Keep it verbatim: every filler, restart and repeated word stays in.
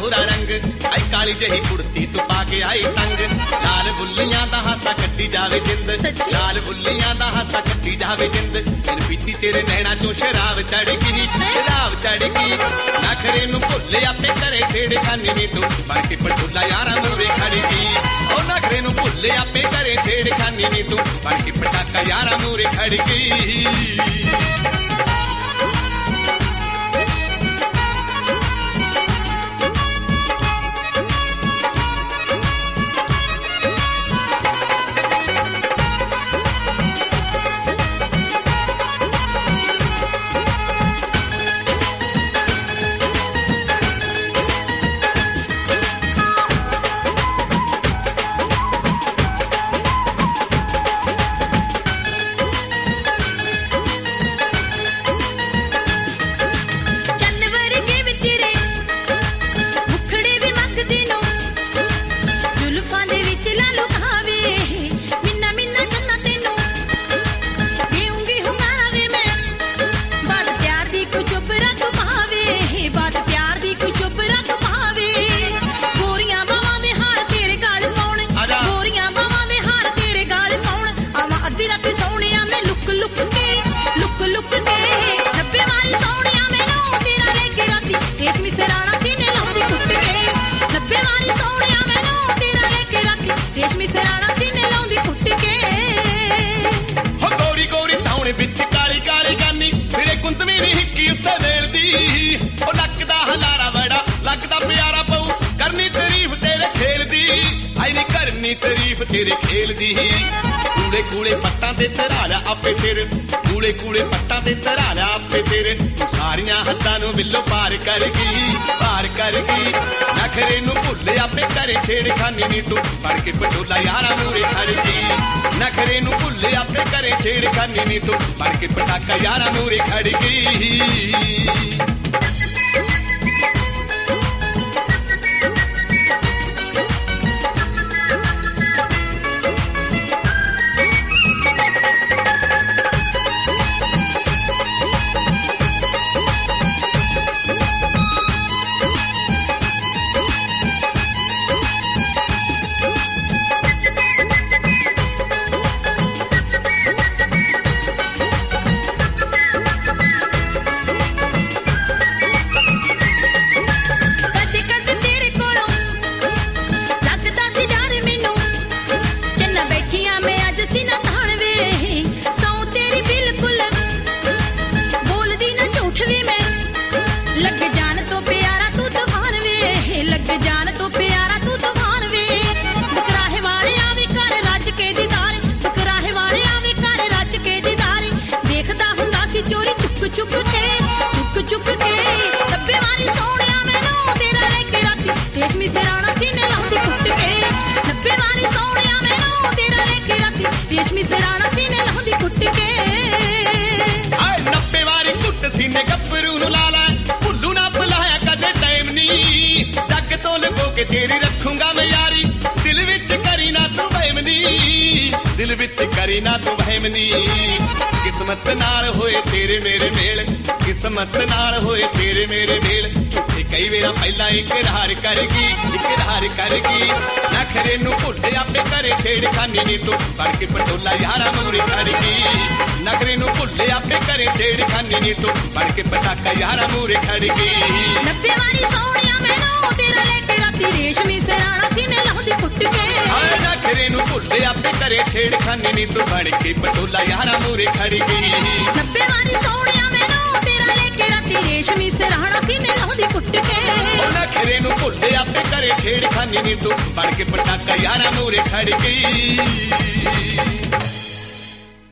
गोरा रंग आई काली जही कुड़ती तू पाके आई तंग लाल बुल्लियां दा हासा कट्टी जावे जिंद लाल बुल्लियां दा हासा कट्टी जावे जिंद फिर पीती तेरे नैना चों शराब चढ़ गई शराब चढ़ गई नखरे नूं भुल्ले आपे करे छेड़ खानी नी तू बन के पटोला यारा मूरे खड़ गई ओ नखरे नूं भुल्ले आपे करे छेड़ खानी नी तू बन के पटाका यारा मूरे खड़ गई तारीफ तेरे खेल दी कूड़े कूड़े पट्टां ते तरा ला आपे सिर कूड़े कूड़े पट्टां ते तरा ला आपे सिर सारियां हद्दां नूं बिल्लो पार कर गई पार कर गई नखरे नूं भुल्ले आपे करे छेड़ खानी नी तू बन के पटोला यारा मूरे खड़ गई नखरे नूं भुल्ले आपे करे छेड़ खानी नी तू बन के पटाका यारा मूरे खड़ गई चुक के चुक चुक के डब्बे वाली सोनिया मैनू तेरा लेके राती रेशमी सिराना सीने लाउंदी कुट के डब्बे वाली सोनिया मैनू तेरा लेके राती रेशमी सिराना सीने लाउंदी कुट के आए नब्बे वाली कुट सीने गब्बरू नु ला ला भुल्लू ना बुलाया कदे टाइम नी जग तो लबो के तेरी रखूंगा मैं यारी दिल विच करी ना तू बहमनी दिल विच करी ना तू बहमनी किस्मत नाल होए तेरे मेरे मेल किस्मत नाल होए तेरे मेरे मेल झूठे कई वेरा पहला इकरार करगी इकरार करगी नखरे नूं भुल्ले आपे करे छेड़ खानी नी तू बन के पटोला यारा मूरे खड़गी नखरे नूं भुल्ले आपे करे छेड़ खानी नी तू बन के पटाका यारा मूरे खड़गी नब्बे वाली सोनिया मैनू तेरा लेके राती रेशमी सिराना सीने लाउंदी कुट के आए नखरे नूं भुल्ले आपे करे छेड़ खानी नी तू बन के पटोला यारा मूरे खड़गी नब्बे वाली सोनिया मैनू तेरा लेके राती रेशमी सिराना सीने लाउंदी कुट के नखरे नूं भुल्ले आपे करे छेड़ खानी नी तू बन के पटाका यारा मूरे खड़गी